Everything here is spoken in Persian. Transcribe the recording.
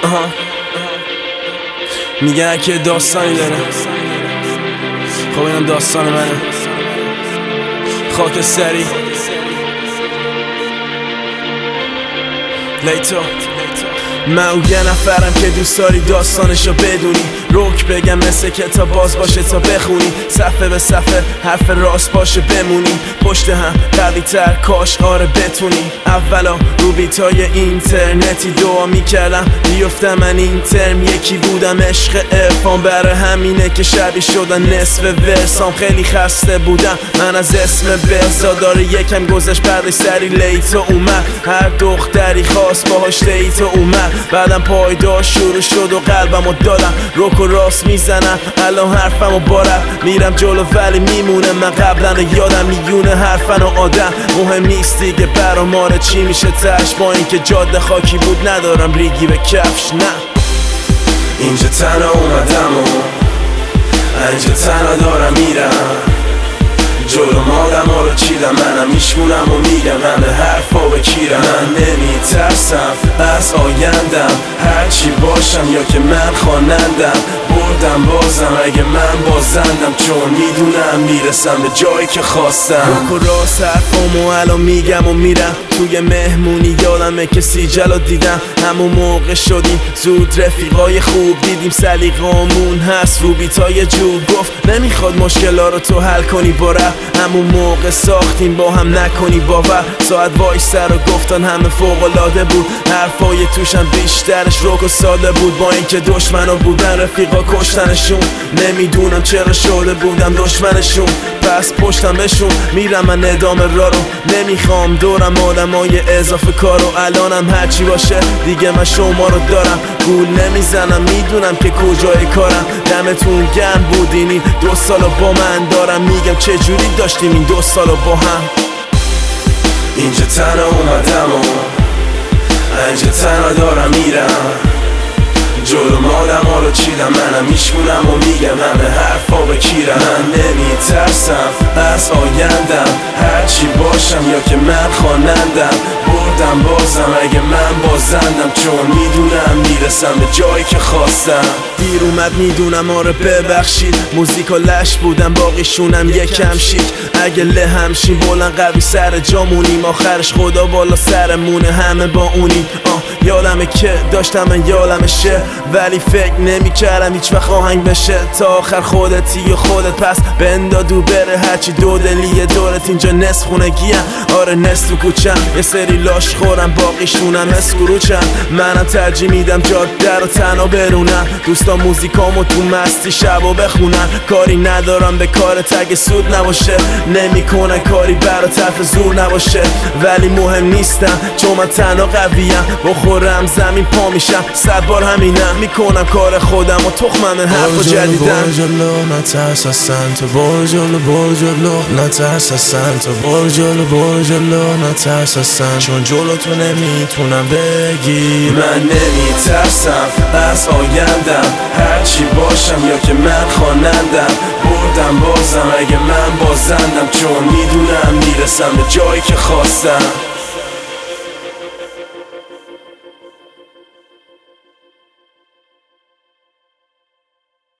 میگن که داستانی داره. خب اینم داستان منه. خاکستری لیتو. من اون یه نفرم که دوست داری داستانشو بدونی، روک بگم مثل کتاب باز باشه تا بخونی، صفحه به صفحه حرف راست باشه بمونی، پشت هم قوی تر کاش آره بتونی. اولا رو بیتای اینترنتی دعا میکردم بیفتم من این ترم یکی بودم، عشق عرفان برای همینه که شبیه شدن نصف ورسام. خیلی خسته بودم من از اسم بهزاداره، یکم گذشت بعد سری لیتو اومد، هر دختری خواست باهاش دیتو اومد، بعدم پایدار شروع شد و قلبمو دادم، روک و راست میزنم الان حرفمو بارم میرم جلو ولی میمونه من قبلا یادم میونه حرفن و آدم مهم نیست دیگه برا ماره چی میشه تش، با اینکه جاده خاکی بود ندارم ریگی به کفش. نه اینجا تنها اومدم و اینجا تنها دارم میرم جلو مادم ها رو چیدم، منم میشمونم و میگم همه حرفا بکیرم. من نمیترسم از آیندم هرچی باشم یا که من خوانندم، بردم بازم اگه من بازندم چون میدونم میرسم به جایی که خواستم. روک و راست حرفامو الان میگم و میرم، توی مهمونی یادمه که سیجلو دیدم، همون موقع شدیم زود رفیقای خوب دیدیم، سلیقامون هست رو بیتای جور گفت نمیخواد مشکلا رو تو حل کنی با رپ، همون موقع ساختیم با هم نکنی باور، ساعت وایستر و گفتن همه فوق‌العاده بود، حرفای توشم بیشترش روک و ساده بود، با اینکه دشمنا بودن رفیقا کشتنشون، نمیدونم چرا شده بودم دشمنشون، پس پشتمشون میرم من ادامه را رو، نمیخوام دورم آدمای اضافه کارو، الانم هرچی باشه دیگه من شما رو دارم، گول نمیزنم میدونم که کجای کارم، دمتون گرم بودین این 2 سالو با من، دارم میگم چجوری داشتیم این 2 سالو با هم. اینجا تنها اومدم و اینجا تنها دارم میرم جلو مادم ها رو چیدم، منم میشمونم و میگم همه حرفا بکیرم. من نمیترسم از آیندم هرچی باشم یا که من خوانندم، بردم بازم اگه من بازندم چون میدونم میرسم به جایی که خواستم. دیر اومد میدونم آره ببخشید، موزیکا لش بودم باقیشونم یکم شیک، اگه له همشین بلند قوی سر جامونیم، آخرش خدا بالا سرمونه همه با اونیم. یادمه که داشتم من یادمشه ولی فکر نمی کردم هیچ وقت آهنگ بشه، تا آخر خودتی و خودت پس بندادو بره، هرچی دو دلیه دورت اینجا نصف خونگیم، آره نصف تو کوچم، یه سری لاش خورم باقیشونم اسکروچم، منم ترجیح میدم جاده رو تنها برونم، دوستا موزیکامو تو مستی شبا بخونن، کاری ندارم به کار تگ سود نباشه، نمیکنه کاری برا طرف زور نباشه، ولی مهم نیستم چون من تنها قویم، بخورم زمین پا میشم 100 بار همینم، میکنم کار خودم و تخمم حرفا جدیدم. برو جلو نترس اصلا تو، برو جلو نترس اصلا تو، برو جلو نترس اصلا، چون جلو تو نمیتونم بگیر. من نمیترسم از آیندم هرچی باشم یا که من خوانندم، بردم بازم اگه من بازندم چون میدونم میرسم به جایی که خواستم.